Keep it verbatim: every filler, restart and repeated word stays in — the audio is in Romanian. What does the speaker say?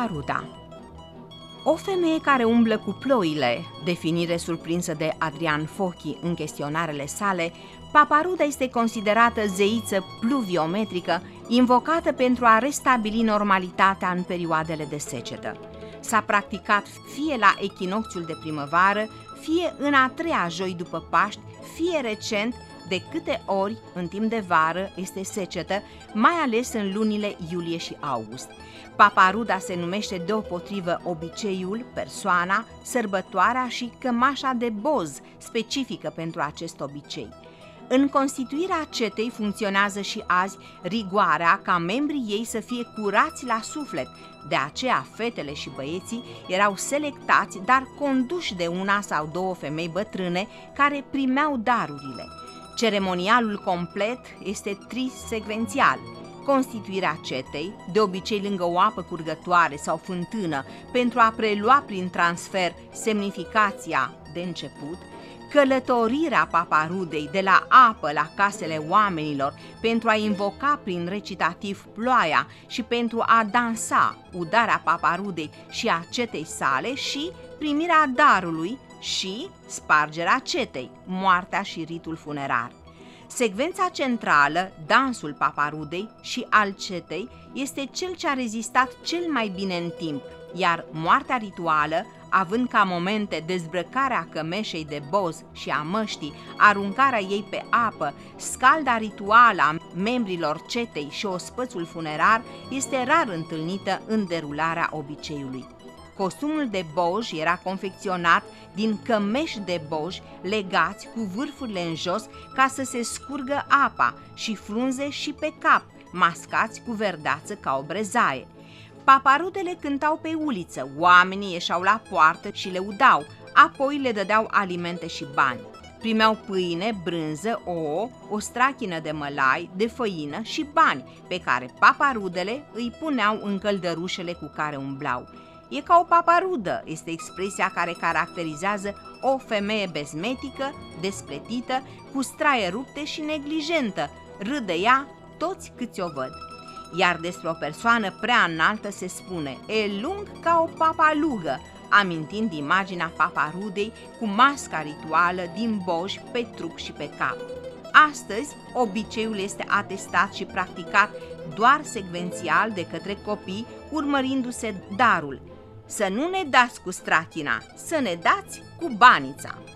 Paparuda. O femeie care umblă cu ploile, definire surprinsă de Adrian Fochi în chestionarele sale, Paparuda este considerată zeiță pluviometrică, invocată pentru a restabili normalitatea în perioadele de secetă. S-a practicat fie la echinocțiul de primăvară, fie în a treia joi după Paști, fie recent, de câte ori în timp de vară este secetă, mai ales în lunile iulie și august. Paparuda se numește deopotrivă obiceiul, persoana, sărbătoarea și cămașa de boz specifică pentru acest obicei. În constituirea cetei funcționează și azi rigoarea ca membrii ei să fie curați la suflet. De aceea fetele și băieții erau selectați, dar conduși de una sau două femei bătrâne care primeau darurile. Ceremonialul complet este trisecvențial. Constituirea cetei, de obicei lângă o apă curgătoare sau fântână, pentru a prelua prin transfer semnificația de început, călătorirea Paparudei de la apă la casele oamenilor pentru a invoca prin recitativ ploaia și pentru a dansa udarea Paparudei și a cetei sale și primirea darului și spargerea cetei, moartea și ritul funerar. Secvența centrală, dansul Paparudei și al cetei, este cel ce a rezistat cel mai bine în timp, iar moartea rituală, având ca momente dezbrăcarea cămeșei de boz și a măștii, aruncarea ei pe apă, scalda rituală a membrilor cetei și ospățul funerar, este rar întâlnită în derularea obiceiului. Costumul de boj era confecționat din cămeși de boj legați cu vârfurile în jos ca să se scurgă apa și frunze și pe cap, mascați cu verdeață ca o brezaie. Paparudele cântau pe uliță, oamenii ieșeau la poartă și le udau, apoi le dădeau alimente și bani. Primeau pâine, brânză, ouă, o strachină de mălai, de făină și bani, pe care paparudele îi puneau în căldărușele cu care umblau. E ca o paparudă, este expresia care caracterizează o femeie bezmetică, despletită, cu straie rupte și neglijentă, râd de ea toți câți o văd. Iar despre o persoană prea înaltă se spune, e lung ca o papalugă, amintind imaginea paparudei cu masca rituală din boj pe trup și pe cap. Astăzi, obiceiul este atestat și practicat doar secvențial de către copii, urmărindu-se darul. Să nu ne dați cu strachina, să ne dați cu banița.